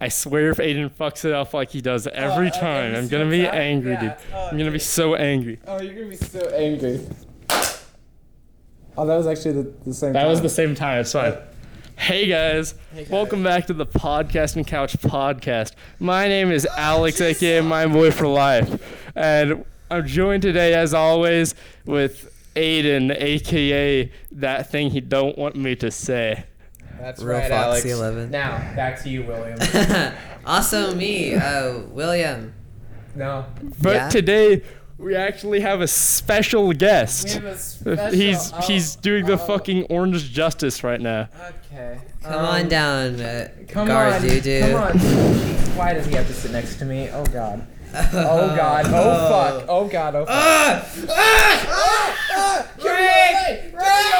I swear if Aiden fucks it up like he does every time, I'm gonna be angry, dude. I'm gonna be so angry. Oh, you're gonna be so angry. Oh, that was actually the same time. That was the same time, it's fine. Hey guys, welcome back to the Podcasting Couch podcast. My name is Alex, aka My Boy for Life, and I'm joined today, as always, with Aiden, aka that thing he don't want me to say. That's Real right, Foxy Alex. 11. Now, back to you, William. Also me, William. No. But Yeah? today, we actually have a special guest. We have a special... He's doing the fucking Orange Justice right now. Okay. Come on down, Come on. Gardudu. Come on. Why does he have to sit next to me? Oh, God. Oh, God. Oh, fuck. Oh, God. Oh, fuck. Ray!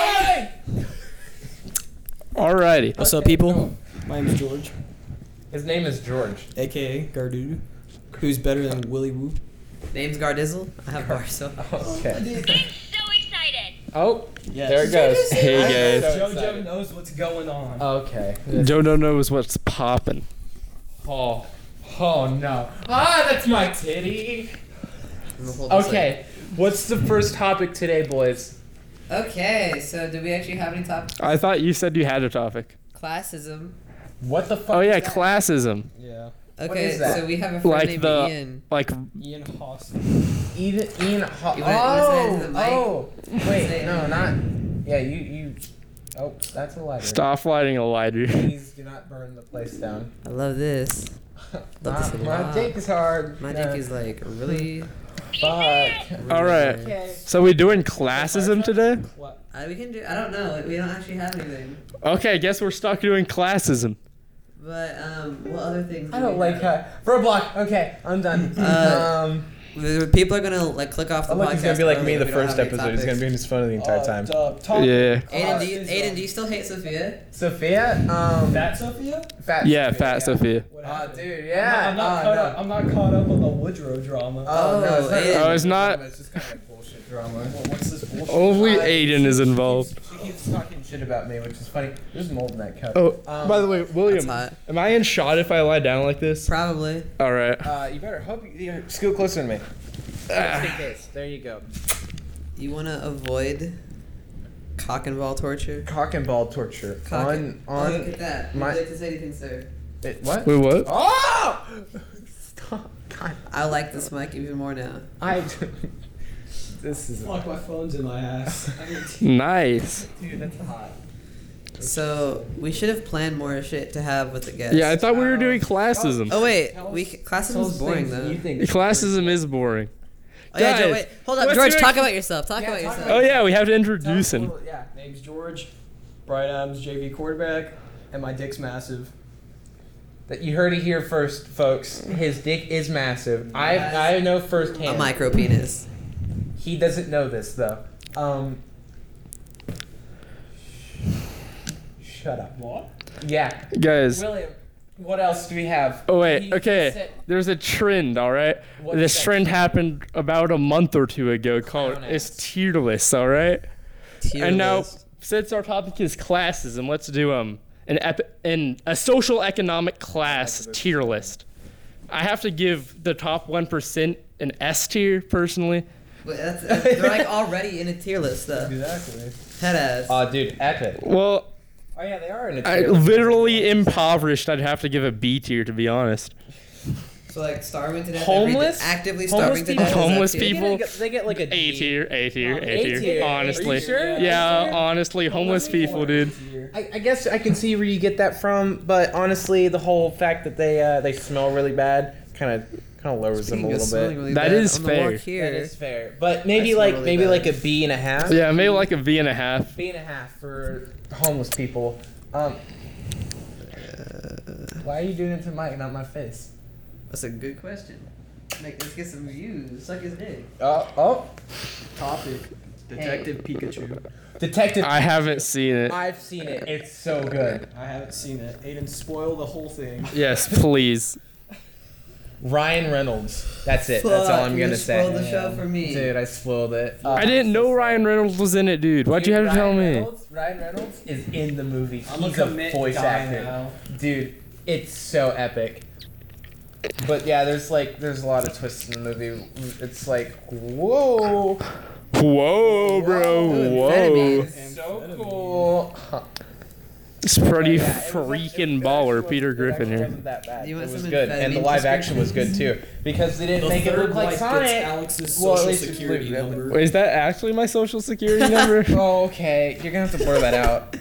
Alrighty. What's up, people? My name is George, His name is George. aka Gardudu, who's better than Willy Woo. Name's Gardizzle. I have Barso. Okay. I'm so excited. Oh, Yes. there it goes. Hey, I'm guys. so JoJo excited. knows what's going on. Okay. Jono knows what's poppin'. Oh no. Ah, that's my titty. Okay, what's the first topic today, boys? Okay, so do we actually have any topics? I thought you said you had a topic. Classism. What the fuck? Oh yeah, is that? classism. Yeah. Okay, is that? so we have a friend Like named the Ian. like Ian Haas. Ian. You wanna say it to the mic? Oh. Say Wait, it. no, not. Yeah, you. Oh, that's a lighter. stop lighting a lighter. Please do not burn the place down. I love this. Love this a My lot. dick is hard. My dick is like really. Fuck. All right. Okay. So we doing classism today? We can do. I don't know. We don't actually have anything. Okay, I guess we're stuck doing classism. But what other things? I do don't we like have? her. For a block. Okay, I'm done. People are gonna like click off the podcast. It's gonna be like early me if the we don't first have any episode. It's gonna be topics. just fun the entire time. Yeah. Aiden, do you still hate Sophia? Sophia. Fat Sophia? Fat. Yeah, Sophia, Fat Sophia. Oh, dude, yeah. I'm not, Oh, caught up, I'm not caught up on the Woodrow drama. Oh, no, it's not Aiden. Oh, it's not. It's just kind of like bullshit drama. What's this bullshit? Only Aiden is involved. She keeps talking shit about me, which is funny. There's mold in that cup. Oh, by the way, William, That's hot. am I in shot if I lie down like this? Probably. All right. You better hope you scoot closer to me. Just in case. There you go. You wanna avoid cock and ball torture? Cock and ball torture. Cock on and- oh, look at that. my- Would you like to say anything, sir? What? Wait, what? Oh! Stop. God. I like this mic even more now. This is. Fuck, my phone's in my ass. Nice. Dude, that's hot. So we should have planned more shit to have with the guests. Yeah, I thought we were doing classism. Oh wait, classism is boring though. You think Classism is boring. Oh yeah, Guys, wait, hold up, let's George. do it- Talk about yourself. Talk Yeah, about talk yourself. Oh yeah, we have to introduce him. Yeah. Name's George. Brian Adams, JV quarterback, and my dick's massive. That you heard it here first, folks. His dick is massive. I know A firsthand. micro penis. He doesn't know this though. Shut up. What? Yeah. Guys. William, what else do we have? Oh wait, He okay. said- There's a trend, all right? What's This that trend trend? happened about a month or two ago called Clown it's ass. tier lists, all right? Tier And now, list. since our topic is classism, let's do a social economic class tier list. I have to give the top 1% an S tier personally. Wait, they're like already in a tier list though. Exactly. Head ass. Oh, dude, epic. Well, Oh yeah, they are in a I tier. literally impoverished. I'd have to give a B tier to be honest. So like starving to death. Homeless? Actively Homeless starving to people? death. Homeless is that tier? people? They get like a A D. tier, A tier, A A tier. tier. Honestly. Are you sure? Yeah, honestly, homeless people, dude. I guess I can see where you get that from, but honestly, the whole fact that they smell really bad kind of lowers them a Speaking of little smelling bit. really That bad, is on the walk fair. Here, That is fair, but maybe I like smell really maybe bad. like a B and a half. Yeah, maybe like a V and a half. B and a half for homeless people. Why are you doing it to Mike, not my face? That's a good question. Let's get some views. Suck his dick. Oh, Topic. Detective Pikachu. Detective. I haven't seen it. I've seen it. It's so good. I haven't seen it. Aiden, spoil the whole thing. Yes, please. Ryan Reynolds. That's it. That's all I'm gonna say. Spoiled the show for me. Dude, I spoiled it. I didn't know Ryan Reynolds was in it, dude. Why'd you have to tell me? Ryan Reynolds is in the movie. I'm He's a a commit voice guy actor. now. Dude, It's so epic. But yeah, there's a lot of twists in the movie. It's like, whoa. Whoa, bro. Whoa. Amphetamines. So cool. It's pretty Yeah, it was freaking it baller, actually Peter was- Griffin it here. wasn't that bad. You want It was some good, and the amphetamine live action was good too because they didn't make it look like Sonic. Alex's Well, at social least it's security really- number. Wait, is that actually my social security number? Oh, okay. You're gonna have to blur that out.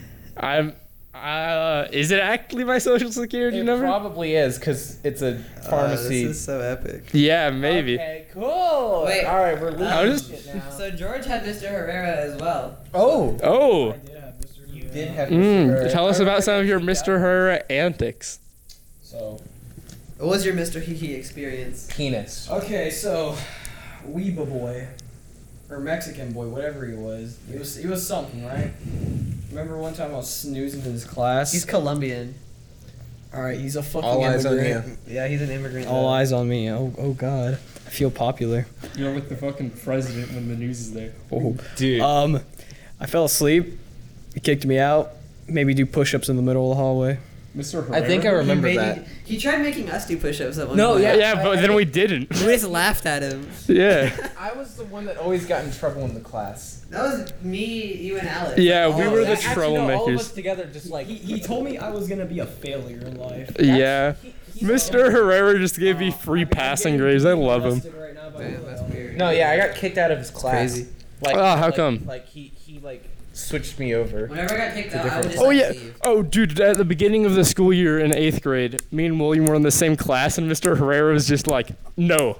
Is it actually my social security It number? probably is because it's a pharmacy. This is so epic. Yeah, maybe. Okay, cool. Wait, all right, we're I losing was- shit now. So George had Mr. Herrera as well. Oh, Oh. you did have Mr. Herrera. Tell us I about some of your remember Mr. Herrera antics. So, What was your Mr. Hee experience? Penis. Okay, so Weeba boy, or Mexican boy, whatever he was something, right? Remember one time I was snoozing in his class. He's Colombian. All right. He's a fucking All eyes on immigrant. Yeah, he's an immigrant. All eyes on me. Oh God, I feel popular. You're like the fucking president when the news is there. Oh, Dude. I fell asleep. He kicked me out. Made me do push-ups in the middle of the hallway. Mr. Herrera? I think I remember he that. He tried making us do push-ups at one No, point. Yeah, but then we didn't. We just laughed at him. Yeah. I was the one that always got in trouble in the class. That was me, you, and Alex. Yeah, we were the Actually, no, all of us troublemakers. together just like. He told me I was gonna be a failure in life. Yeah. Mr. Herrera just gave me free passing grades. I love him. Damn, that's weird. No, yeah, I got kicked out of his class. crazy. Like, Oh, how like- come? Like he like switched me over. Whenever I got kicked out, I different would just Oh like, yeah. leave. Oh dude, at the beginning of the school year in 8th grade, me and William were in the same class and Mr. Herrera was just like, "No.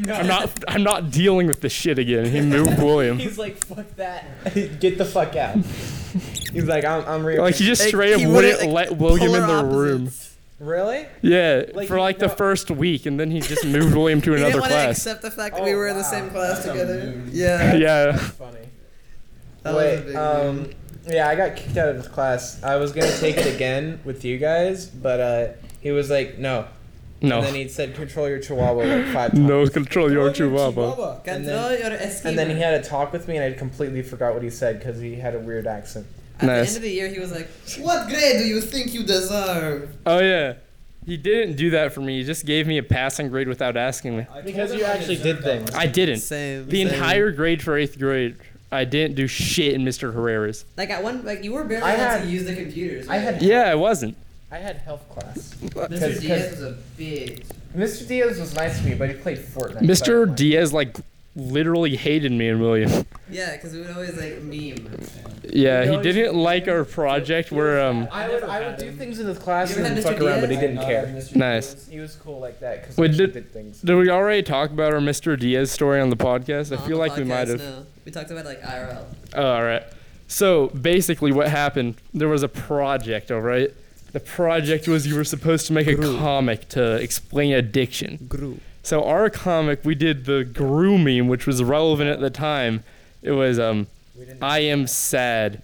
I'm not dealing with this shit again." He moved William. He's like, fuck that. Get the fuck out. He's like, I'm real. Like he just Like, straight up he wouldn't wouldn't, let William in polar the room. opposites. Really? Yeah, Like, for you like the know- first week and then he just moved William to He didn't another want to class. accept the fact that Oh, we were in the wow. same class That's a together. mood. Yeah. Yeah. That's funny. That was a Wait, big mood. yeah, I got kicked out of his class. I was gonna take it again with you guys, but he was like, no. And then No. he said, control your chihuahua like 5 times. No, control your chihuahua. And Control your esquema. And then he had to talk with me, and I completely forgot what he said because he had a weird accent. At the Nice. end of the year, he was like, "What grade do you think you deserve?" Oh yeah. He didn't do that for me. He just gave me a passing grade without asking me. Because you actually did things. I didn't. Same. The same. entire grade for 8th grade, I didn't do shit in Mr. Herrera's. Like at one, like you were barely I able had- to use the computers. I had- right? Yeah, I wasn't. I had health class. Mr. Diaz was a bitch. Mr. Diaz was nice to me, but he played Fortnite. Mr. Diaz like literally hated me and William. Yeah, because we would always like meme. Yeah, he didn't like our project where I would do things in his class You and ever then had fuck Mr. around, but he Diaz? didn't care. Nice. He was cool like that because Wait, he did- did things. Did we already talk about our Mr. Diaz story on the podcast? I On feel the like we might podcast, have. No. We talked about like IRL. Oh, all right. So basically, what happened? There was a project. All right. The project was you were supposed to make a comic to explain addiction. So our comic, we did the Gru meme, which was relevant at the time. It was I am sad.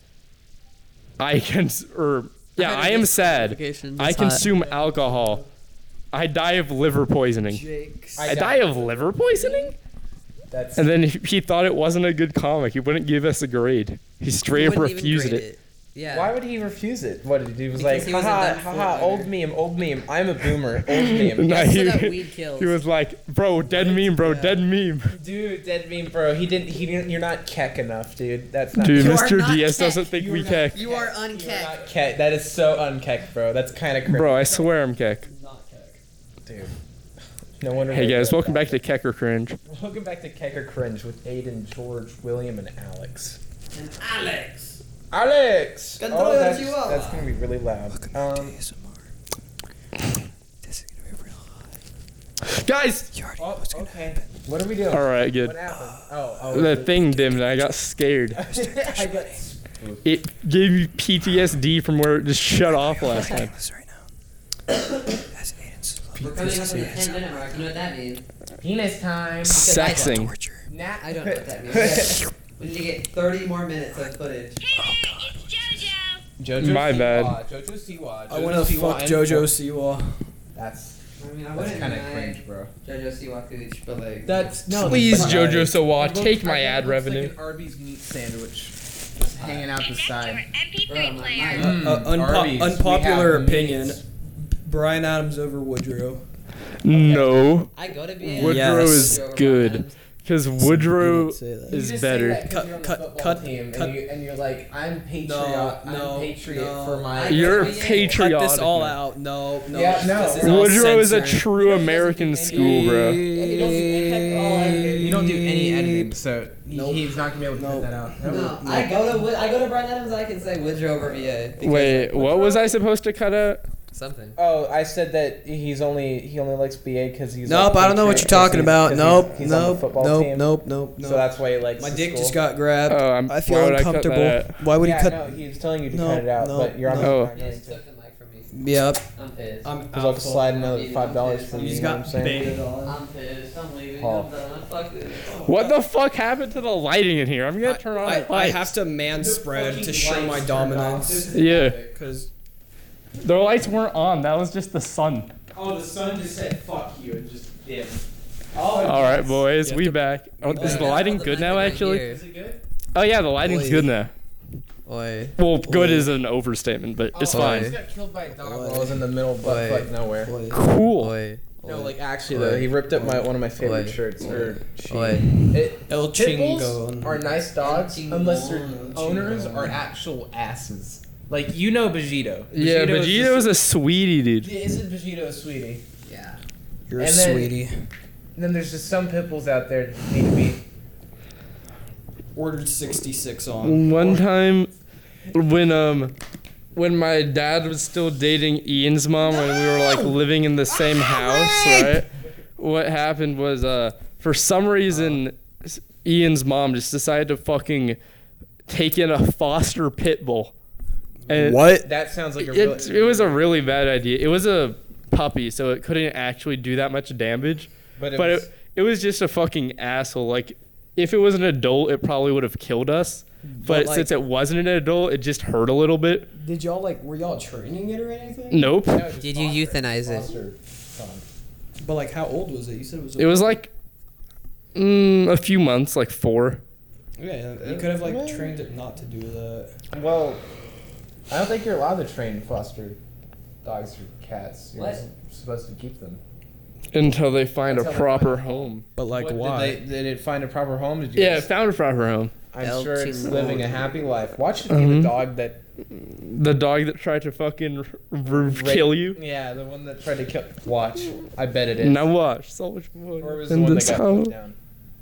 I am sad. I consume alcohol. I die of liver poisoning. I die of liver poisoning? That's And then he thought it wasn't a good comic. He wouldn't give us a grade. He straight up refused it. Yeah. Why would he refuse it? What did he do? He was Because like, he wasn't haha, that haha, Fortniter. old meme. I'm a boomer, old meme. No, That's he, so that weed kills. he was like, bro, dead meme, bro, Yeah. dead meme. Dude, dead meme, bro. He didn't. You're not keck enough, dude. That's not. Dude, You are Mr. not Diaz keck. doesn't think we keck. You are You're unkeck. not keck. That is so unkeck, bro. That's kind of crazy. Bro, I swear I'm keck. Dude. No wonder. Hey guys, welcome back to Keck or Cringe. Welcome back to Keck or Cringe with Aiden, George, William, and Alex. And Alex. Alex! Control Oh, your that's, chihuahua. that's gonna be really loud. Guys! Oh, okay. What are we doing? Alright, What good. happened? Oh. The thing dimmed and I got scared. I got. It gave me PTSD from where it just shut off last time. We're coming up on the 10-minute mark. You know what that means? Penis time. Sexing. Nah. I don't know what that means. We need to get 30 more minutes of footage. Hey, it's JoJo. Jojo My Siwa, bad. Jojo Siwa. I want to fuck JoJo Siwa. That's I mean, I that's wouldn't kind of deny cringe, bro. JoJo Siwa Cooch, but like. That's no. Please, that's JoJo fine. Sawa, It looks- take my I think ad it looks revenue. Like an Arby's meat sandwich, just hanging out the And next to side. our MP3 Bro, my player. mind. Arby's, we Unpopular have opinion. meats. Bryan Adams over Woodrow. No, I go to be. Woodrow Yes. is good because Woodrow say that. You is just better. Say that 'cause you're on the football team, and you're like, I'm patriot. I'm patriot for my. You're Cut patriotic. Cut this all man. out. No. Yeah, no. This is all Woodrow is a censored. true American school, bro. You don't do any editing, so he's not gonna be able to Nope. cut that out. No, I go to Bryan Adams. I can say Woodrow over VA. because, Wait, like, what was I supposed to cut out? Something. Oh, I said that he only likes BA because he's. Nope, I don't know what you're talking about. Nope, He's on the nope, football nope, team. nope. So that's why he likes. My the dick school. just got grabbed. Oh, I feel why would I cut uncomfortable. that out? Why would Yeah, he cut? no, he's telling you to No, cut it out, no, but you're on no. Oh. the He just took the mic from me. Yep. I'm pissed. I'm Because I'll out. slide another $5 from you. He's You know what got I'm saying? baited on. I'm pissed. I'm leaving. Paul. I'm done. Fuck this. What the fuck happened to the lighting in here? I'm gonna turn on the I lights. have to man spread to show my dominance. Yeah, Cause the lights weren't on. That was just the sun. Oh, the sun just said "fuck you" and just dimmed. All right, boys, You we have to- back. Oh, is That's the lighting all good mic now? right Actually. here. Is it good? Oh yeah, the lighting's Oi. good now. Oi. Well, good Oi. is an overstatement, but it's Oh, fine. I just got killed by a dog Oi. while I was in the middle of Oi. butt nowhere. Oi. Cool. Oi. No, like actually Oi. though, he ripped up one of my favorite Oi. shirts. Or she. Oi. El Pit bulls Chingon. are nice dogs El unless their Chingon. owners are actual asses. Like you know Vegito. Yeah, Vegito Vegito's a sweetie, dude. Isn't Vegito a sweetie? Yeah. You're a And then- sweetie. And then there's just some pit bulls out there that need to be. Ordered 66 on. One time, when my dad was still dating Ian's mom, and we were like living in the same house, right? What happened was, for some reason, Ian's mom just decided to fucking take in a foster pit bull. And What? That sounds like a it was a really bad idea. It was a puppy, so it couldn't actually do that much damage. But it was just a fucking asshole. Like, if it was an adult, it probably would have killed us. But like- since it wasn't an adult, it just hurt a little bit. Did y'all were y'all training it or anything? Nope. Did you euthanize it? But like, how old was it? You said it was. It was like a few months, like 4. Yeah, you could have like trained it not to do that. Well, I don't think you're allowed to train foster dogs or cats. You're What? supposed to keep them. Until they find Until a they proper find a home. But like, What, why? Did it find a proper home? Did you Yeah, it guys- found a proper home. I'm El sure it's Chingon. living a happy life. Watch it be the Mhm. dog that. The dog that tried to fucking kill you. Yeah, the one that tried to kill. Watch. I bet it is. Now watch. So much more. Or it was the in one this that got house. put down.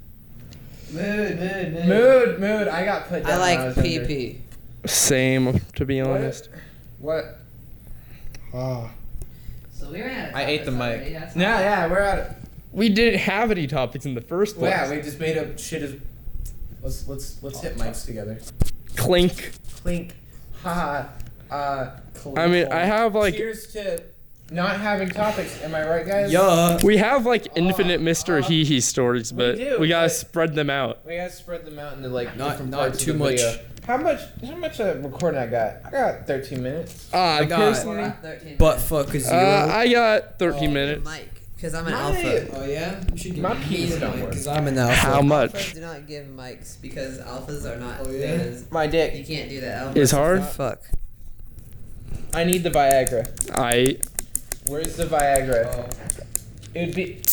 Mood. Mood. I got put down. I when like was younger. PP. Same, to be honest. What? Ah. So we ran out of I ate the topics mic. already, that's Yeah, not- yeah, we're at it. We didn't have any topics in the first Well, place. yeah, we just made up shit as. Let's hit mics together. Clink. Clink. Ha. I mean, I have like Cheers to not having topics. Am I right, guys? Yeah. we have like infinite Mr. Hee Hee stories, but do, we gotta but- spread them out. We gotta spread them out into like Not- different not parts too of the much. video. How much recording I got? I got 13 minutes. I got- We're personally, at 13 Butt minutes. fuck a zero. I got 13 minutes. Mike, because I'm an My- alpha. Oh yeah. You should give My me peas a don't mic, work. 'cause I'm an alpha. How Alphas much? do not give mics because alphas are not. Oh, yeah? My You dick. can't do that. It's hard? Fuck. I need the Viagra. I Where's the Viagra? It would be.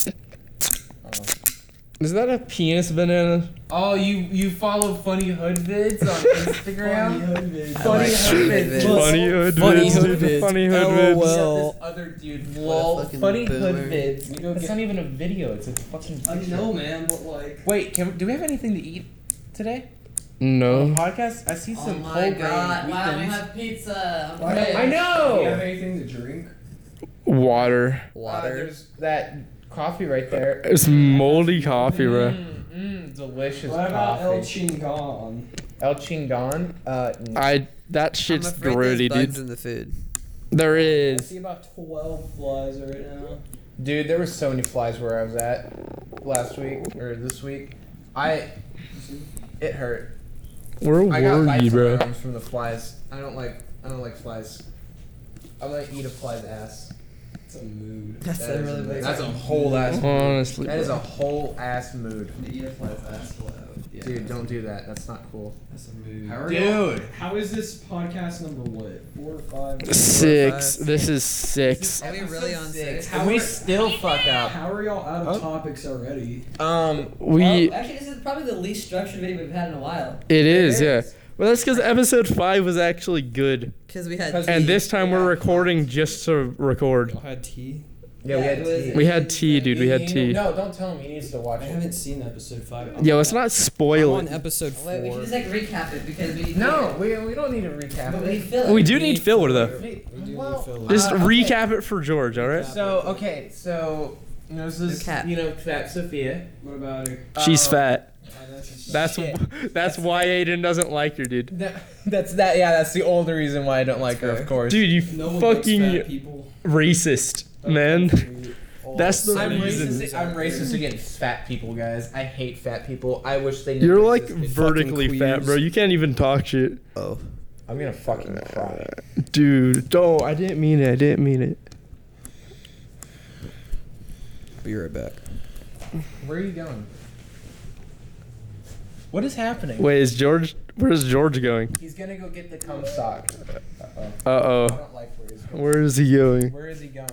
is that a penis banana? Oh, you follow Funny Hood vids on Instagram? I Funny like Hood Hood vids. vids. Funny hood Funny vids, hood dude. vids. Funny hood LOL. vids. We got Well- this other dude. What a Lol. fucking Funny Hood boomer. vids. It's not even a video. It's a fucking. I know, man, but like. Wait, do we have anything to eat today? No. Podcast? I see Oh some my whole grain god! Why don't we weekends. have pizza? I'm Why pissed. I know. anything to drink? Water. Water. There's that coffee right there. It's moldy coffee, bro. Delicious What about El coffee. Chingon? El Chingon. That I'm shit's afraid grody, there's bugs dude. in the food. There I is. see about 12 flies right now. Dude, there were so many flies where I was at last week or this week. It hurt. We're I got worried, bites on bro. my arms from the flies. I don't like flies. I'm gonna eat a fly's ass. It's a mood. That's That a is really big. That's a whole ass. Honestly, That is bro. a whole ass mood. Eat a fly's ass. Yeah. Dude, don't do that. That's not cool. That's a move. Dude. How is this podcast number what? 4 or 5? 6. This is 6. Are we really on 6? And we still fuck up. How are y'all out of topics already? We. actually, this is probably the least structured video we've had in a while. It is, yeah. Well, that's because episode 5 was actually good. Because we had. And this time we're recording just to record. Y'all had tea? Yeah, we had tea. We had tea, dude. We had tea. No, don't tell him. He needs to watch I it. haven't seen episode 5. Yo, let's not spoil I'm on it. episode 4. Wait, we should just like recap it because we need. No, we don't need to recap But we it. need filler. We do need filler, though. We do Well, need filler. Just okay. recap it for George, alright? So, this is, Recap. Fat Sophia. What about her? She's fat. That's That's why Aiden doesn't like her, dude. That's the only reason why I don't like her, of course. Dude, you no one likes fat fucking people. racist, man. That's the I'm reason. racist against fat people, guys. I hate fat people. I wish they. You're never like existed. vertically fat, bro. You can't even talk shit. Oh. I'm gonna fucking cry. Dude, don't. I didn't mean it. I didn't mean it. Be right back. Where are you going? What is happening? Wait, where's George going? He's gonna go get the cum sock. Uh I oh. don't like where he's going. Where is he going? Where is he going?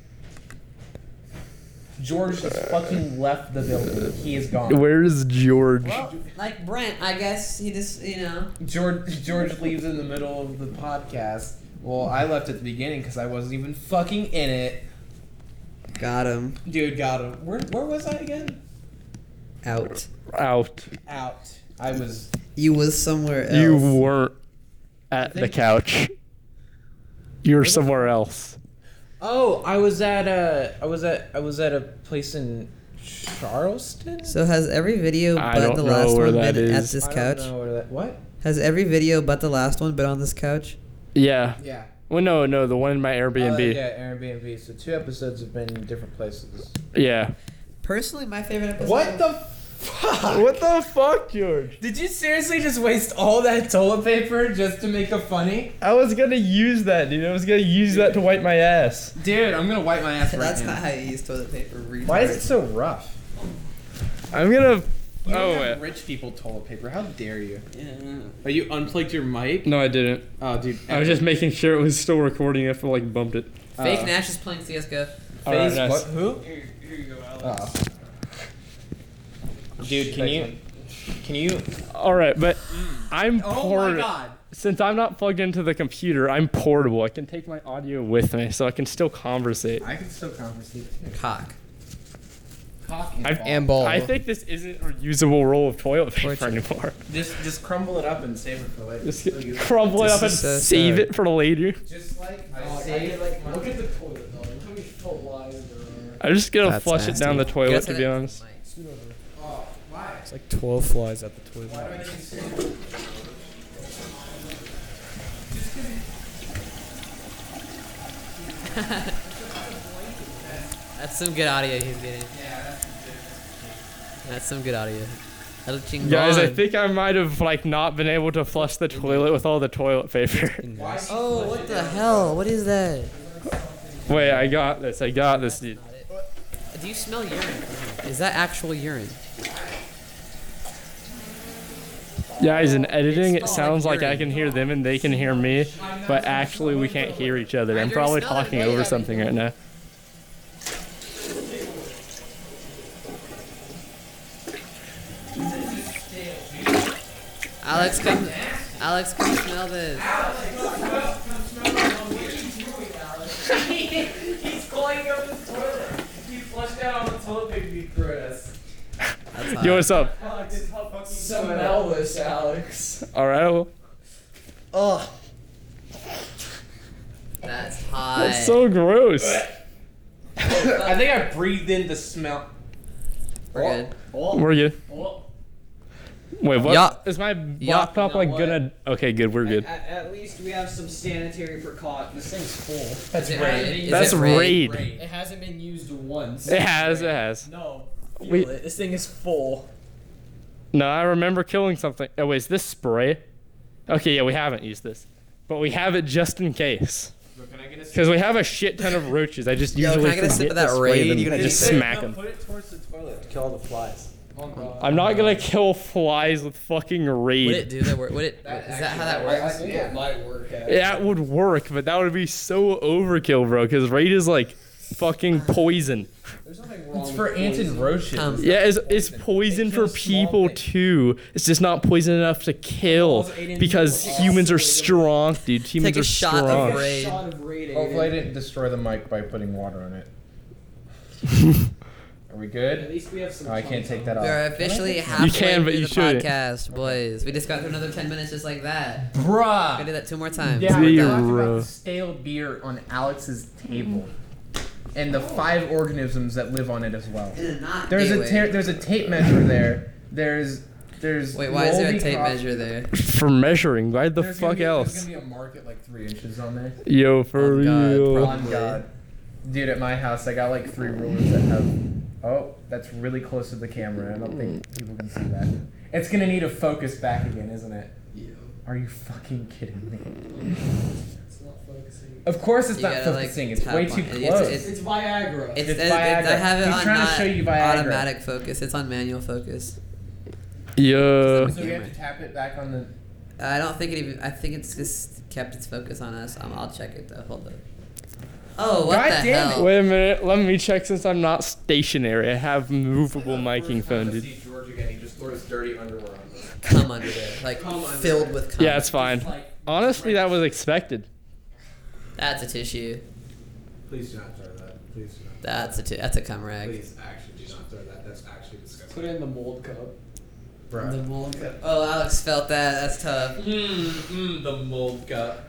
George just fucking left the building. He is gone. Where's George? Well, like Brent, I guess he just, George leaves in the middle of the podcast. Well, I left at the beginning because I wasn't even fucking in it. Got him. Dude, got him. Where was I again? Out. Out. Out. I was. You was somewhere else. You weren't at the couch. You were somewhere else. Oh, I was at a place in Charleston. So has every video I but don't the know last where one that been at is. this I couch? don't know where that. What? Has every video but the last one been on this couch? Yeah. Yeah. Well, no, the one in my Airbnb. Yeah, Airbnb. So 2 episodes have been in different places. Yeah. Personally, my favorite episode. What the fuck? What the fuck, George? Did you seriously just waste all that toilet paper just to make a funny? I was gonna use that, dude. I was gonna use that to wipe my ass. Dude, I'm gonna wipe my ass right That's now. not how you use toilet paper. Why is it so rough? I'm gonna. You don't Oh, have wait. rich people toilet paper. How dare you? Yeah. Oh, you unplugged your mic? No, I didn't. Oh, dude. I was just making sure it was still recording after like bumped it. Fake Nash is playing CS:GO. Alright, Face nice. what? Who? Here you go, Alex. Dude, can you? All right, but I'm Oh my portable. god. Since I'm not plugged into the computer, I'm portable. I can take my audio with me, so I can still conversate. I can still conversate. Cock. Cock And ball. I think this isn't a usable roll of toilet paper Torture. anymore. Just crumble it up and save it for later. Just So you- crumble it up and This is so save sad. it for later. Just like I Oh, saved like my. Look at the toilet, though. Look how many flies there are. I'm just gonna That's flush it down the nasty. toilet, Guys, to I- be honest. Oh, why? It's like 12 flies at the toilet. Why do I need to save it? That's some good audio he's getting. Yeah, That's some good audio. Elching Guys, I Bond. think I might have like not been able to flush the toilet with all the toilet paper. Oh, what the hell? What is that? Wait, I got this, dude. Do you smell urine? Is that actual urine? Guys, in editing, it smells sounds like like I urine. can hear them and they can hear me, but actually we can't hear each other. I'm probably talking over something right now. Alex, come smell this. He's clogging up the toilet. He flushed out all the toilet paper you threw at us. That's hot. Yo, what's up? Smell this, Alex. All right. Well, Ugh. That's hot. that's so gross. I think I breathed in the smell. We're good. We're good. Wait, what? Yeah. Is my Yeah. laptop You know like what? gonna? Okay, good. We're good. At least we have some sanitary precautions. This thing's full. That's Is it raid. raid? Is That's it raid. It hasn't been used once. It has. It has. No. Feel We- it. This thing is full. No, I remember killing something. Oh wait, is this spray? Okay, yeah, we haven't used this, but we have it just in case. Can I get a Because we have a shit ton of roaches. I just Yo, usually can I get a sip forget of that to spray raid? them You gotta and just just- smack them. Put it towards the toilet to kill all the flies. Oh, God. I'm not gonna kill flies with fucking raid. Would it do that? Is that how that I works? think it might work. That would work, but that would be so overkill, bro. Because raid is like fucking poison. There's nothing wrong It's with for ants and poison. roaches. Yeah, it's poison for kills small people things. too. It's just not poison enough to kill because humans are strong, dude. Humans Take a are shot of strong. raid. Shot of raid, Hopefully I Aiden. didn't destroy the mic by putting water on it. Are we At good? least we have some. Oh, I can't take that We off. are officially halfway can, but through you the shouldn't. podcast, boys. We just got through another 10 minutes just like that. Bruh! Gonna do that 2 more times. Yeah, Zero. we talked about the stale beer on Alex's table. And the 5 organisms that live on it as well. In a not There's a gateway. there's a tape measure there. There's Wait, why is there a moldy tape crop- measure there? For measuring, why the There's gonna fuck be- else? There's gonna be a mark at like 3 inches on there. Yo, for On God, real. bro. On God. Dude, at my house, I got like 3 rulers that have. Oh, that's really close to the camera. I don't think people can see that. It's gonna need a focus back again, isn't it? Yeah. Are you fucking kidding me? It's not focusing. Of course it's You not gotta, like, focusing. It's tap way on too it. close. It's Viagra. It's, It's I Viagra. have it He's on trying to not show you Viagra. automatic focus. It's on manual focus. Yeah. So we have to tap it back on the. I don't think it even. I think it's just kept its focus on us. I'll check it though. Hold up. Oh, what God the damn hell? Wait a minute. Let me check since I'm not stationary. I have movable miking phone, dude. George again. He just throws dirty underwear on us. Come under there, like Come under filled there. with cum. Yeah, it's fine. Honestly, that was expected. That's a tissue. Please do not throw that. Please do not. That's a cum rag. Please actually do not throw that. That's actually disgusting. Put it in the mold cup. The mold cup. Oh, Alex felt that. That's tough. The mold cup.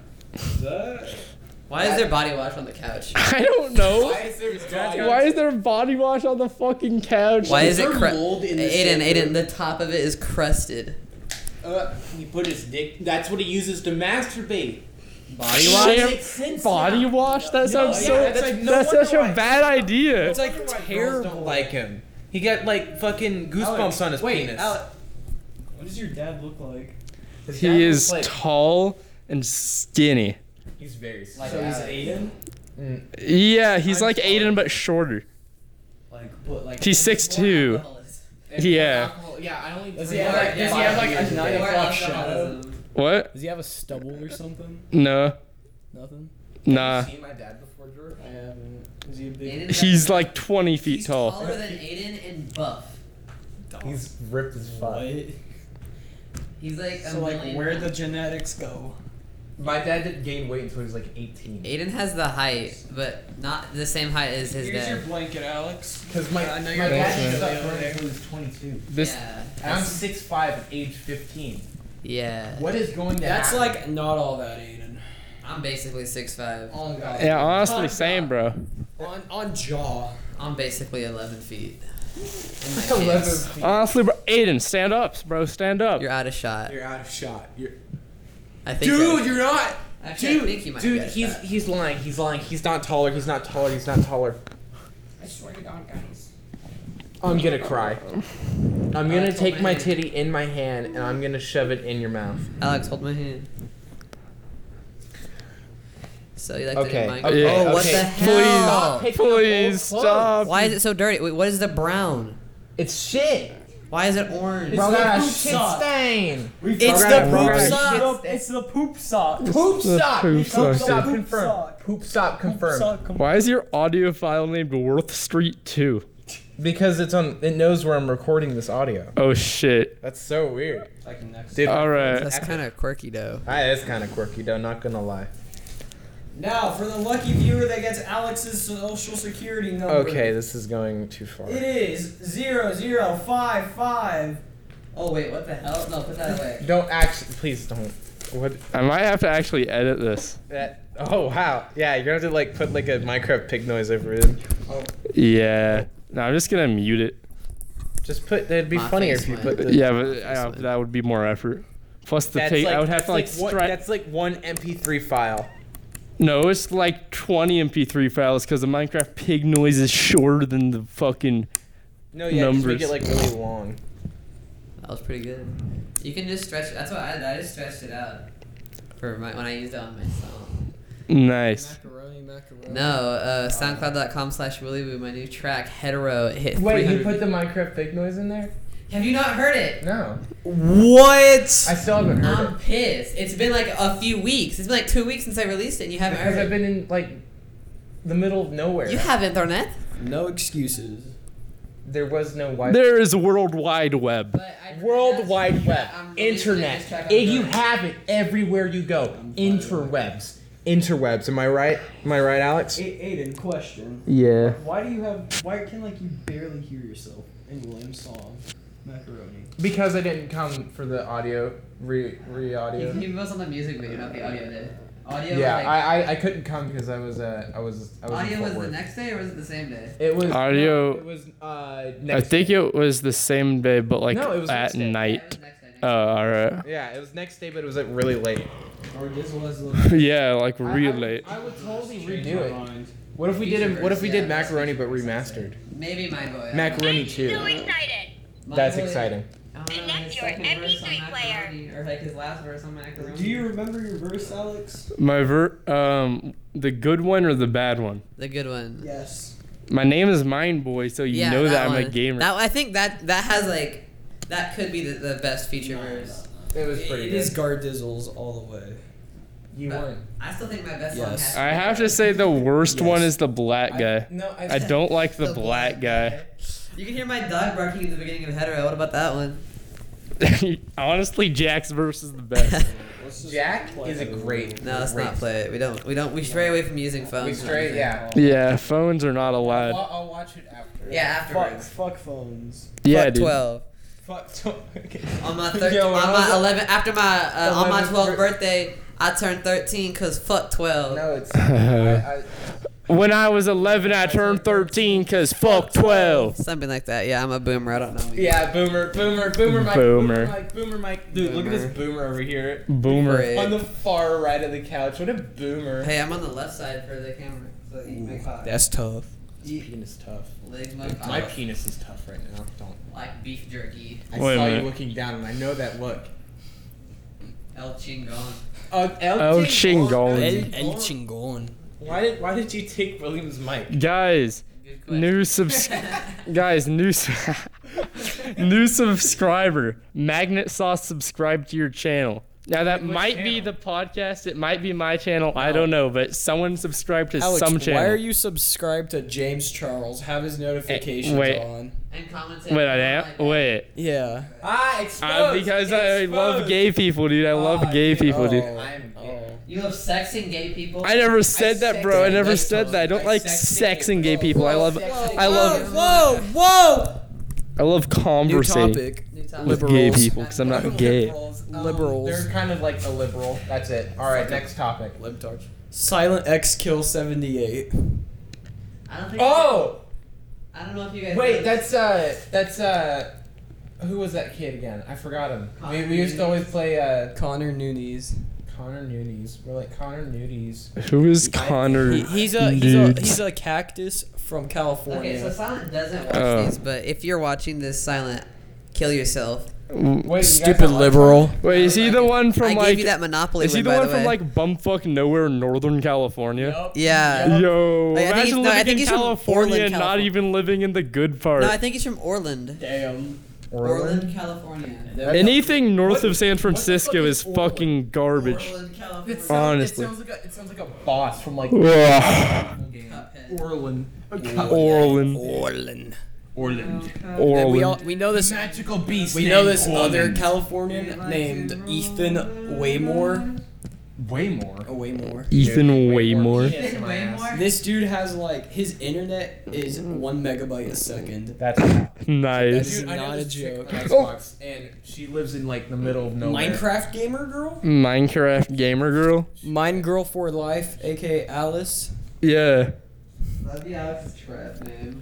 Why is there body wash on the couch? I don't know. is there Why is there body wash on the fucking couch? Why is it there mold in the Aiden, center? Aiden, the top of it is crusted. He put his dick. That's what he uses to masturbate. Body Sham- Body wash? That sounds yeah, so. that's like- no That's wonder such a why- bad idea. It's like terrible. Like him. He got like fucking goosebumps on his penis. What does your dad look like? His dad He is looks like- tall and skinny. He's very So he's Aiden? Yeah, he's like Aiden but shorter. Like what? Like He's 6'2". Yeah. Yeah, I only. Does he have like? Does he have like a 9 o'clock shadow? What? Does he have a stubble or something? No. Nothing. Nah. Seen my dad before, George? I haven't. Is he a big? Aiden He's like 20 feet He's tall. taller than Aiden and buff. He's ripped as fuck. What? He's like a So like, million where'd the pounds. genetics go? My dad didn't gain weight until he was like 18. Aiden has the height, but not the same height as his Here's your dad. blanket, Alex. Because my I know my your dad Thanks, ended man. up growing until he was 22. This Yeah. And I'm 6'5" at age 15. Yeah. What is going to That's happen? like not all that, Aiden. I'm basically 6'5". Oh god. Yeah, honestly, same, bro. On jaw. I'm basically 11 feet. In my 11 case. feet. Honestly, bro. Aiden, stand up, bro. Stand up. You're out of shot. You're out of shot. I think. Dude, you're not. actually, I think you might be out of shot. he's lying. He's lying. He's not taller. He's not taller. He's not taller. I swear to God, guys. I'm gonna cry. I'm gonna Alex, take hold my my hand. titty in my hand and I'm gonna shove it in your mouth. Alex, hold my hand. So you like Okay. the mic? Okay. Yeah. Oh, what okay. the hell? Picking up old Please clothes. stop. Why is it so dirty? Wait, what is the brown? It's shit. Why is it orange? Bro, the got a poop shit sock. stain. It's Bro, the got a- poop bro, got a sock. shit It's the poop sock. Poop The stop. poop Poop sock. stop Poop confirmed. sock. Poop stop confirmed. Why is your audio file named Worth Street 2? Because it's on. It knows where I'm recording this audio. Oh shit. That's so weird. Like next. Dude, All right. That's kind of quirky though. that is kind of quirky though. Not gonna lie. Now for the lucky viewer that gets Alex's social security number. Okay, this is going too far. It is 0055. Oh wait, what the hell? No, put that away. Don't actually. Please don't. What? I might have to actually edit this. That. Oh wow. Yeah, you're gonna have to like put like a Minecraft pig noise over it. Yeah. No, I'm just gonna mute it. Just put. It'd be My funnier face if you went. put the. Yeah, but that would be more effort. Plus the pig, I would have to like That's like one MP3 file. No, it's like 20 MP3 files because the Minecraft pig noise is shorter than the fucking. No, yeah, just make Numbers. it like really long. That was pretty good. You can just stretch. That's what I just stretched it out for when I used it on my song. Nice. Macaroni. No, SoundCloud.com/WillyWoo, my new track, Hetero, hit Wait, 300. you put the Minecraft pig noise in there? Have you not heard it? No, What? I still haven't heard I'm it pissed. It's been like a few weeks. It's been like 2 weeks since I released it and you haven't because heard I've it. been in like the middle of nowhere. You haven't, Thornette? No excuses. There was no Wi-Fi. There is World Wide Web. But I- World that's- Wide Web, I'm releasing this internet. track on You Thursday. have it everywhere you go. Interwebs. Interwebs. Am I right? Am I right, Alex? Aiden, question. Yeah. Why can like you barely hear yourself in William's song, Macaroni? Because I didn't come for the audio audio. He was on the music video, not the audio did. Audio Yeah, like, I couldn't come because I was in audio Fort was the Worth. next day or was it the same day? It was Audio- no, it was I next. think it was the same day, but like No, it was at next day. Yeah, it night. was next day. Oh, alright. Yeah, it was next day, but it was like really late. Or Dizzle has a Yeah, like real late. I would totally redo it. What if we did Feature What if we verse, did yeah, Macaroni but feature verse, remastered? Maybe My Boy. Macaroni I'm 2. so excited. That's exciting. Connect your MP3 player. Or like his last verse on Macaroni. Do you remember your verse, Alex? My the good one or the bad one? The good one. Yes. My name is Mind Boy, so you Yeah, know that I'm a one. gamer. That I think that has like that could be the best feature verse. It was pretty It good. is Gardizzle's all the way. You won. I still think my best song Yes. has I have to say the worst one is the black guy. No, I don't like the black guy. You can hear my dog barking at the beginning of Hetero. What about that one? Honestly, Jack's verse is the best. Jack is a great. No, let's great not play it. We stray away from using phones. We and straight, everything. yeah. Yeah, phones are not allowed. I'll watch it after. Yeah, Fuck, afterwards. fuck phones. Yeah, Fuck dude. 12. Fuck. Okay. On my Yo, when I was 11 after my on my 11th 12th birthday, I turned 13 cause fuck 12. No, it's. When I was 11, I turned 13 because fuck 12. Something like that. Yeah, I'm a boomer. I don't know. Yeah, boomer Mike. Boomer. Boomer Mike. Dude, look at this boomer over here. Boomer. Great. On the far right of the couch. What a boomer. Hey, I'm on the left side for the camera. So eat my cock. That's tough. Penis tough. Legs my My cock. penis is tough right now. Don't. Like beef jerky. I Wait a saw minute. you looking down, and I know that look. El Chingon. El Chingon. El Chingon. Why did you take William's mic? Guys, Good question. new subscriber. Magnet Sauce subscribe to your channel. Now that might be the podcast. It might be my channel. I don't know, but someone subscribed to Alex, some channel. why are you subscribed to James Charles? Have his notifications wait. on. And commentate. Wait, I am. Wait. Yeah. Because I love gay people, dude. I love gay people, dude. You love sexing gay people? I never said that, bro. I never that's said that. I don't I like sex sexing gay people. I love Whoa! I love New conversing topic. New topic. with gay Liberals. people because I'm not gay. Liberals. They're kind of like a liberal. That's it. All right, next topic. Libtards. Silent X Kill 78. I don't think. Oh, I don't know if you guys. wait, know that's who was that kid again? I forgot him. We used to always play Connor Nunes. Connor Nunes. We're like Connor Nunes. Who is Connor? He's Nudes? a cactus from California. Okay, so Silent doesn't watch Oh. these, but if you're watching this, Silent, kill yourself. Wait, you guys Stupid don't like liberal. Wait, is he the one I from gave like? you that Monopoly Is he win, the by one the from way. like bumfuck nowhere, Northern California? Yup. Yeah. Yo, Like, I think imagine he's- no, I living think in he's from California Orland, and not California. even living in the good part. No, I think he's from Orland. Damn. Orland, California. Anything north of San what the Francisco fuck is is Orland? fucking garbage. Orland, It California. sounds, Honestly. it sounds like a boss from like Ugh. Cuphead. Orland. Orland. Orland. Orland. Orland. We know this. Magical beast. We know named this other Orland. Californian named Ethan Waymore. Way more. Waymore. Ethan Waymore. Kiss my ass. This dude has like his internet is 1 megabyte a second. That's Nice. Dude, I know not this a chick joke. on Xbox, and she lives in like the middle of nowhere. Minecraft gamer girl. Minecraft gamer girl. Mine girl for life, aka Alice. Yeah. That'd be Alex's trap, man.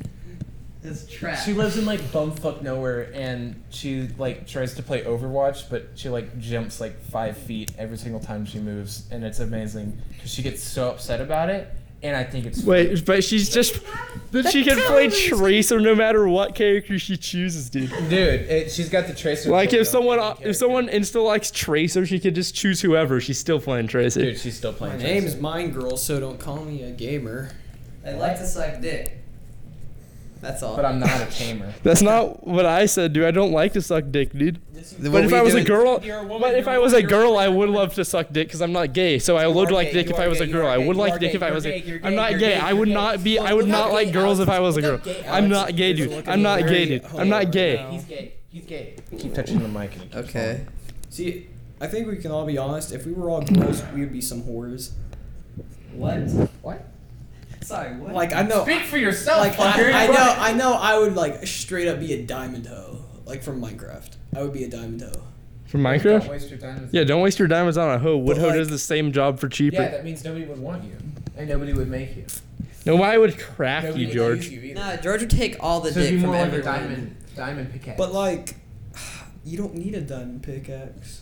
It's trap. She lives in like bumfuck nowhere, and she like tries to play Overwatch, but she like jumps like 5 feet every single time she moves, and it's amazing because she gets so upset about it, and I think it's Wait, but she's just that she can play Tracer no matter what character she chooses, dude. dude. She's got the Tracer. Like killed if on every someone character. insta likes Tracer, she could just choose whoever. She's still playing Tracer. dude, she's still My playing. name's Tracer. Mine Girl, so don't call me a gamer. They like to suck dick. That's all. but I'm not a tamer. That's not what I said, dude. I don't like to suck dick, dude. Then But what if were I you was a doing? girl, You're a woman, but if you're I a was a woman, girl, I you're a would woman. love to suck dick because I'm not gay. So I would are like gay, dick you if are I was a gay, girl. you are I gay, would you like are dick gay, if I you're was a. gay, you're I'm gay, not you're gay. gay, I you're would gay. not be. Look- I would look not how like gay girls if I was a Look girl. how gay I'm Alex not gay, is. dude. Look I'm not very gay, dude. I'm not gay. He's gay. He's gay. Keep touching the mic. And it keeps Okay. See, I think we can all be honest. If we were all girls, we would be some whores. What? What? Sorry, what? Like I know, Speak for yourself, like fucker. I know, I would like straight up be a diamond hoe, like from Minecraft. I would be a diamond hoe. From Don't Minecraft? waste your time. Yeah, don't waste your diamonds on a hoe. Wood But, hoe like- does the same job for cheaper. Yeah, that means nobody would want you, and nobody would make you. Nobody would craft Nobody you, would George. use you either. Nah, George would take all the So it'd dick be from more like a everyone. diamond pickaxe. But like, you don't need a diamond pickaxe.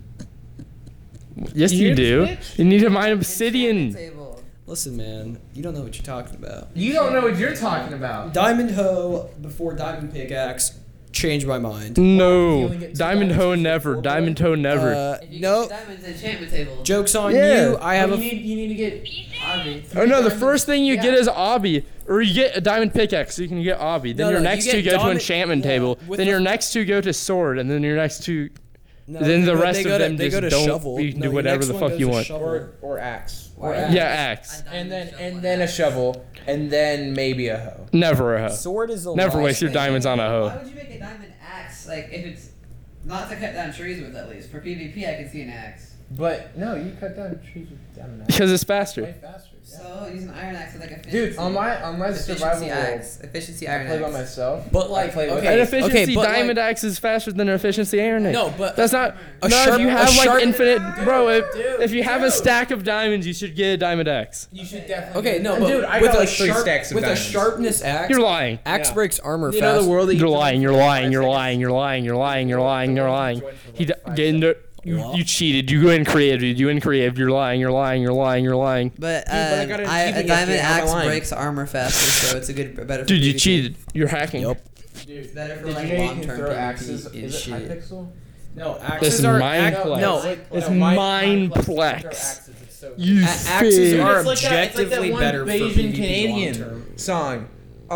Yes, you do. You need to mine obsidian. Table. Listen, man, you don't know what you're talking about. you don't know what you're talking about. Diamond hoe before diamond pickaxe. Changed my mind. You No, only get two diamond diamonds hoe for never. four Diamond hoe never. If you No. get diamonds enchantment table. Jokes on Yeah. you. I have you a. need to get. Oh no, the first thing you Yeah. get is obby, or you get a diamond pickaxe, so you can get obby. Then No, your no, next you two get go to diamond- enchantment yeah, table. with Then the- your next two go to sword, and then your next two. No, Then they the go- rest they of go to- them they go just to don't- shovel. you can do No, your whatever next the one fuck goes you to want. shovel. or axe. Or axe. Yeah, axe. And then a shovel, and then maybe a hoe. Never a hoe. Sword is the Never last waste your thing. diamonds on a hoe. Why would you make a diamond axe? Like, if it's not to cut down trees with, at least. For PvP, I can see an axe. But no, you cut down trees with diamond axe. Because it's Way faster. faster. Yeah. So, use an iron axe with, like, efficiency. Dude, on my survival efficiency world, axe. Efficiency I iron play by axe. myself. But, I like, play with okay, An efficiency okay, but, diamond like- axe is faster than an efficiency iron axe. No, but That's not. A No, sharp- if you a have like sharp- infinite, bro. Dude, If you have a dude. stack of diamonds, you should get a diamond axe. You should definitely. Okay, no, And but dude, I with got a like 3 sharp, stacks of with diamonds. a sharpness axe, You're lying. axe Yeah. breaks armor You know fast. the world that you You're can lying. You're join for lying. 5 You're seconds. lying. You're lying. You're lying. You're lying. You're lying. Join for, like, He 5 getting the. What? You cheated. You went creative. Dude. You went creative. You're lying. You're lying. You're lying. You're lying. But, I got an a achievement diamond yesterday on my axe line. breaks armor faster, so it's a better for Dude, you PvP. cheated. You're hacking. Yup. It's better for, Did like, you know you long-term can throw PvP axes? and Is it shit. Hypixel? No, This axes is are Mineplex. no. It's Mineplex. Mineplex. You Axes fig. are It's like that objectively one better for Bayesian PvP Canadian long-term. song.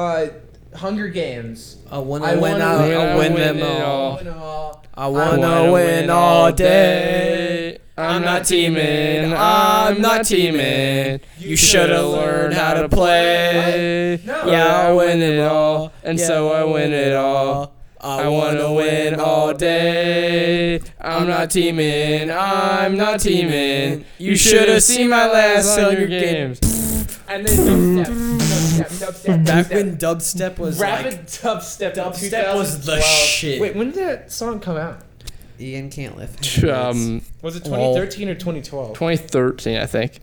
Hunger Games. I wanna I win wanna out. win, I win them it all. Win 'em all. I wanna win all day. I'm not teaming. I'm not teaming. You shoulda learned how to play. No. Yeah, I win it all, and so I win it all. I wanna win all day. I'm not teaming. I'm not teaming. You shoulda seen my last Hunger Games. And then dubstep. Back when dubstep was Rapid like, dubstep. in dubstep was the 2012. shit. Wait, when did that song come out? Ian can't lift. Was it 2013 or 2012? 2013, I think.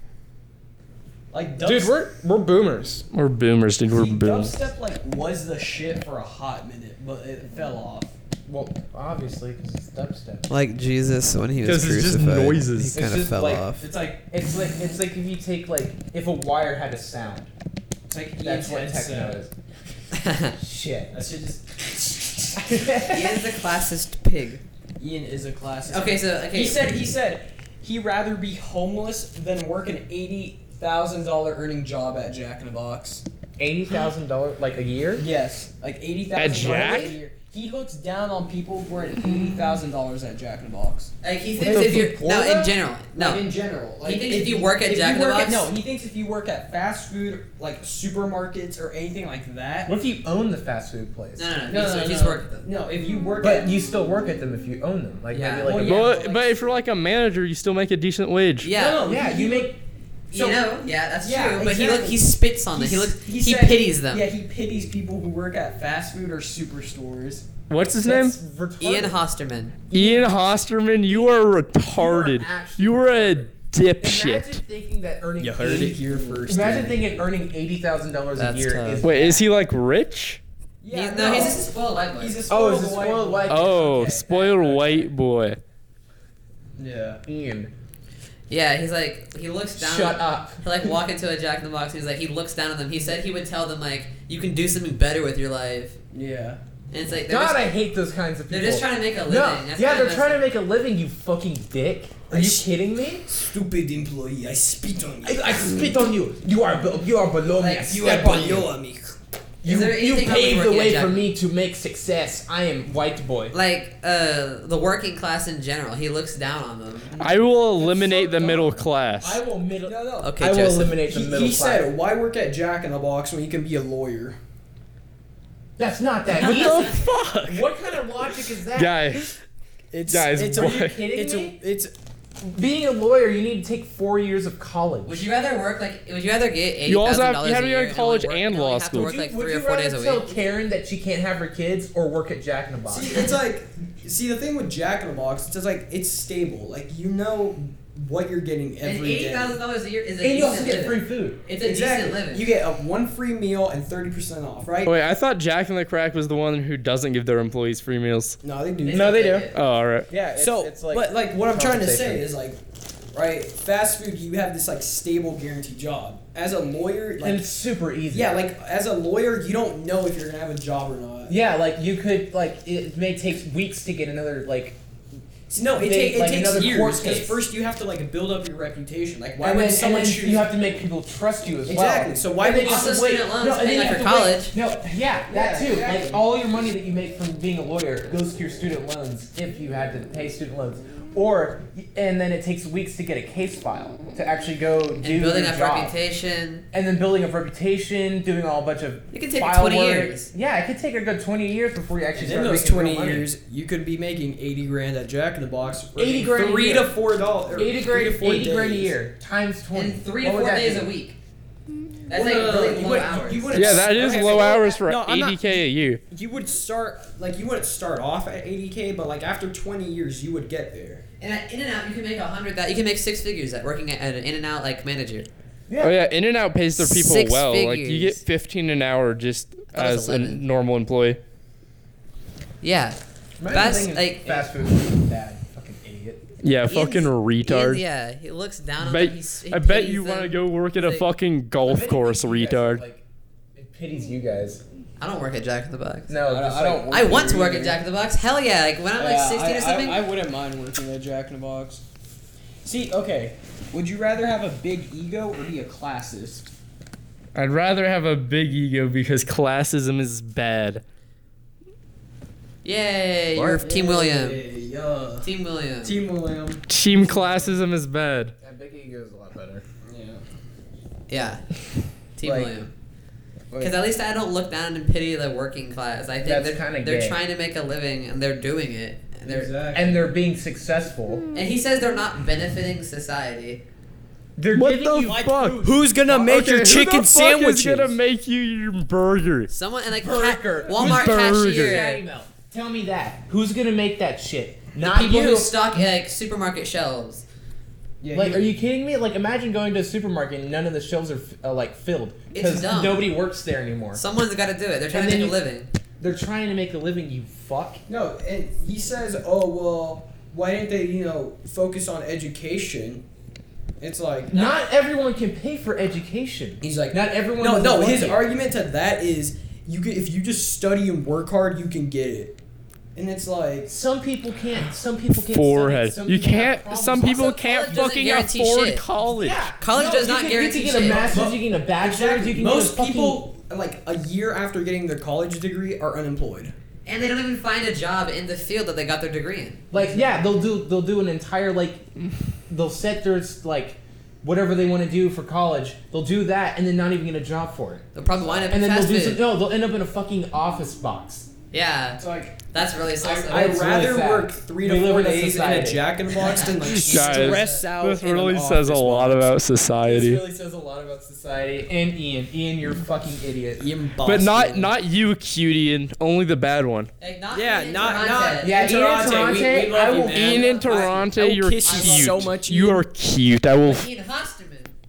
like Dude, we're boomers. We're boomers, dude. We're boomers. dubstep like was the shit for a hot minute, but it fell off. Well, obviously, because it's dubstep. Like Jesus when he was 'Cause it's just crucified. noises. He kind of just fell like, off. It's like It's like if you take if a wire had a sound. it's like That's what Ian's techno headset. is. Shit. That shit just. Ian's a classist pig. Ian is a classic. Okay, so okay. He said he'd rather be homeless than work an $80,000 earning job at Jack in the Box. $80,000 like a year? Yes, like $80,000 At Jack? a year. He looks down on people who earn $80,000 at Jack in the Box. Like he What thinks the if you're fuck, no Florida? in general no. Like in general. Like thinks if you work at Jack in the Box- No, he thinks if you work at fast food, like supermarkets or anything like that. What if you own the fast food place? No, he's working them. No, if you work But at you still work at them if you own them. Like Yeah. maybe like Well, a yeah. But, but, but if you're like a manager, you still make a decent wage. Yeah. No, Yeah, you make You know, yeah, that's Yeah, true. But exactly. he spits on them. He said- pities them. Yeah, he pities people who work at fast food or superstores. What's his name? That's retarded. Ian Hosterman. Ian Hosterman. You are retarded. actually You are a Imagine dipshit. thinking that earning You heard it here first. Imagine thinking earning $80,000 a That's year tough. is Wait, is he like rich? He's just a spoiled white boy. He's a Oh, spoiled is it white spoiled boy. white? Oh, Okay. spoiled white boy. Yeah. Ian. Yeah, he's like he looks down. Shut up. He like walk into a Jack in the Box. And he's like he looks down at them. He said he would tell them like you can do something better with your life. Yeah. And it's like they're God, just, I hate those kinds of people. they're just trying to make a living. No, That's yeah, kinda they're trying to messed make a living. You fucking dick. Are you kidding me? Stupid employee, I spit on you. I spit on you. You are below me. I Like, step on you. me. You, there you anything wrong with paved the working at way Jack- for me to make success. I am white boy. Like the working class in general, he looks down on them. I will eliminate the middle class. I will middle. No, no. Okay, I will Joseph. eliminate the middle He class. said, "Why work at Jack in the Box when you can be a lawyer?" That's not that What easy. the fuck? What kind of logic is that? Guys, It's Guys, it's what? Are you kidding it's me? it's Being a lawyer, you need to take 4 years of college. Would you rather work like? Would you rather get $80,000 You also have- a you have to year go to college only work- and only law have to school. work like Would 3 you or 4 days a rather week? tell Karen that she can't have her kids or work at Jack in the Box? see, it's like see the thing with Jack in the Box. It's just like it's stable. Like you know what you're getting And every day. $80,000 a year is a and you also decent get free living. food. It's a Exactly. decent living. You get a 1 free meal and 30% off, right? wait, I thought Jack in the Crack was the one who doesn't give their employees free meals. No, they do. No, they do. Oh, alright. Yeah. But like what I'm trying to say compensation. is like, right? Fast food, you have this like stable, guaranteed job. As a lawyer, and like it's super easy. yeah, like as a lawyer, you don't know if you're gonna have a job or not. Yeah, like you could like it may take weeks to get another like. See, no, it, They- it like takes another years court because case. first you have to like build up your reputation. Like why And would then, someone and then choose? you have to make people trust you as well. Exactly. So why And then would you have to Also wait- student loans, no, and then paying you like have for to college. wait. No, yeah, that Yeah, too. exactly. Like all your money that you make from being a lawyer goes to your student loans if you had to pay student loans. Or and then it takes weeks to get a case file to actually go do And building your up job. reputation. And then building a reputation, doing all a bunch of It can take file 20 work. years. Yeah, it could take a good 20 years before you actually And in start those making 20 real money. years, you could be making 80 grand at Jack in the Box. 80 grand a $3 year. to $4. 80 grand, 80 grand a year times 20. In 3 to What would 4 that days be? a week. That's Well, like no, really you low wouldn't- hours. you wouldn't Yeah, that is okay, low well, hours for no, I'm not- 80K a year. You would start like you wouldn't start off at 80K, but like after 20 years, you would get there. And at In-N-Out, you can make 100. That you can make 6 figures at working at an In-N-Out like manager. Oh yeah, In-N-Out pays their people 6 well. Like you get figures. 15 an hour just That was as a 11. normal employee. Yeah. Imagine Fast- thinking like- fast food is bad. Fucking idiot. Yeah, fucking retard. Yeah, he looks down on Bet- them. He I bet pities you want to them. go work at a Like- fucking golf course, retard. Like, it pities you guys. I don't work at Jack in the Box. No, just I don't I want to there work at either. Jack in the Box. Hell yeah! Like when I'm like 16 or something. I wouldn't mind working at Jack in the Box. See, okay, would you rather have a big ego or be a classist? I'd rather have a big ego because classism is bad. Yay! You're Team William. Yeah. Team William. Team William. Team classism is bad. That big ego is a lot better. Yeah. Yeah. Team Like- William. Because at least I don't look down and pity the working class. I think That's they're kinda they're gay. trying to make a living and they're doing it. And, Exactly. And they're being successful. and he says they're not benefiting society. They're What giving the you fuck? Who's gonna make Okay, your who chicken the fuck sandwiches? is gonna make you your burger? Someone and like Burger. Walmart Who's cashier. Daddy Mel, tell me that. Who's gonna make that shit? The Not people you. who stock like supermarket shelves. Yeah, Like, are you kidding me? Like, imagine going to a supermarket and none of the shelves are like filled It's because dumb. nobody works there anymore. Someone's got to do it. They're trying And to then make a living. They're trying to make a living. You fuck. No, and he says, "Oh well, why didn't they, focus on education?" It's like Not everyone can pay for education. he's like, Not everyone. no, doesn't no. want His it. argument to that is, if you just study and work hard, you can get it. And it's like, Some people can't. Some people can't. Forehead. Study. Some You people have can't. problems. Some people Also, can't college doesn't fucking guarantee afford shit. college. Yeah. College does not you guarantee can get a shit. master's. You can get a bachelor's. exactly. You can Most get a fucking, people, like a year after getting their college degree, are unemployed. And they don't even find a job in the field that they got their degree in. Like, yeah, they'll do an entire they'll set their whatever they want to do for college. They'll do that and then not even get a job for it. They'll probably wind up And in then fast they'll do food. they'll end up in a fucking office box. Yeah, It's like, that's really so sad. I'd It's rather really sad. work 3 We to live 4 in a days in a society. Jack in the Box than like Guys, stress out. This in an really says a office lot box. about This society. really says a lot about society. And Ian, you're a fucking idiot. Ian But not Boston. not you, cutie, and only the bad one. Like, not Yeah, even not- Toronto. Yeah, Ian Interante, we Interante, love I you, will. man. Ian and Toronto, I will you're kiss you cute. so much, You Ian. are cute. I will. Ian Hosterman.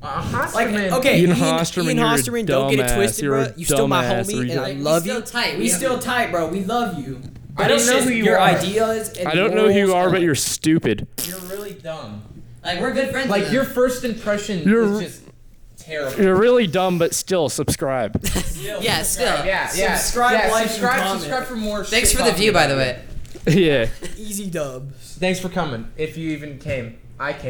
Like, Hosterman. okay, Ian Ian Hosterman, Ian you're a Hosterman, don't get it dumbass. twisted, You're a bro. You still my dumbass. homie, and I Like, we love still you. tight. We We still have- tight, bro. We love you. I But don't it's know just who you your are. ideas and I don't know who you morals are, but are- you're stupid. You're really dumb. Like, we're good friends. Like with your them. first impression You're- is just terrible. You're really dumb, but still subscribe. Yeah, still. Yeah, Subscribe, like, and subscribe, comment. subscribe for more. Thanks shit for the talking view, by about the it. way. Yeah. easy dubs. Thanks for coming. If you even came, I came.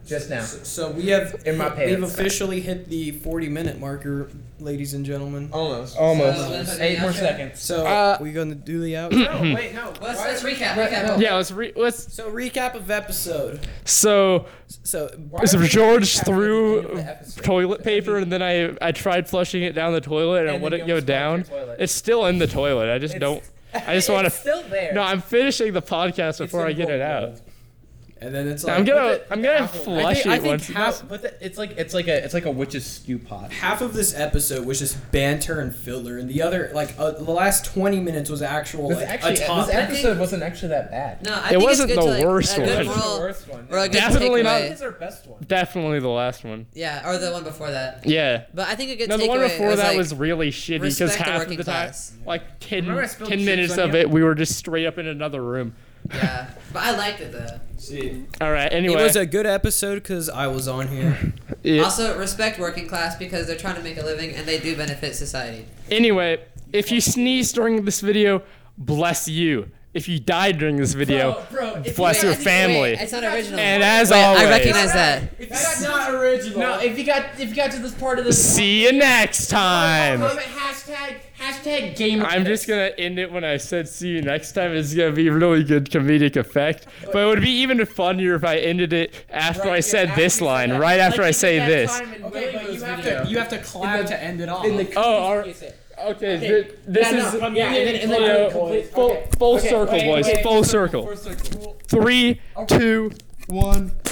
just now. So we have In my we've pants. officially hit the 40-minute marker, ladies and gentlemen. Almost. So, let's do 8 the more outro. seconds. So we gonna do the outro. No, wait, no. Let's recap. Yeah, let's. So recap of episode. So So George threw toilet paper, and then I tried flushing it down the toilet, and it And then wouldn't you go almost flushed down. your toilet. It's still in the toilet. I just don't. I just want It's to. still there. No, I'm finishing the podcast before I get it out. and then it's like I'm gonna apple- flush I it think once. half But it's like a witch's stew pot. half of this episode was just banter and filler, and the other the last 20 minutes was actual This like actually, a topic. this episode wasn't actually that bad. No, I It think wasn't it's good the to, like, worst a good one. moral, the worst one. or a good Definitely not. takeaway. It's our best one. Definitely the last one. Yeah, or the one before that. Yeah. But I think a good No, takeaway the one before was, that like, was really shitty because respect the half of working the time, class. like 10, Remember I spilled 10 chips minutes on of you? it, we were just straight up in another room. Yeah, but I liked it though. All right. It Anyway. was a good episode because I was on here. Yeah. Also, respect working class because they're trying to make a living and they do benefit society. Anyway, if you sneeze during this video, bless you. If you died during this video, Bro, bless your Wait, family. Wait, it's not original. And as Wait, always, I recognize that. That's not original. No, if you got to this part of this, see you next time. comment hashtag gamer. I'm just gonna end it when I said see you next time. It's gonna be a really good comedic effect. But it would be even funnier if I ended it after I said this line, right after I say this. Okay, but You have to clap to end it off. Okay, this is and then you know, full Okay, circle, wait, boys. wait, Full circle. 3, 2, 1.